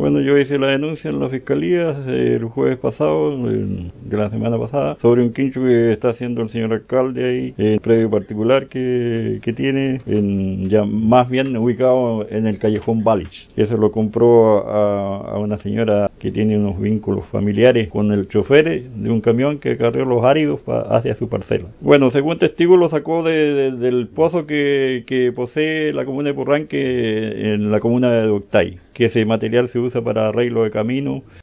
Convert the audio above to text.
Bueno, yo hice la denuncia en la fiscalía el jueves pasado, de la semana pasada, sobre un quincho que está haciendo el señor alcalde ahí, en el predio particular que tiene, ya más bien ubicado en el callejón Balich. Eso lo compró a una señora que tiene unos vínculos familiares con el chofer de un camión que cargó los áridos hacia su parcela. Bueno, según testigo lo sacó del pozo que posee la comuna de Purranque en la comuna de Doctay, que ese material se usa para arreglo de camino